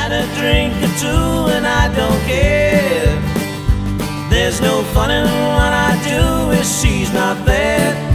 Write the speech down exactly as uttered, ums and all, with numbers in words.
had a drink or two and I don't care. There's no fun in what I do if she's not there.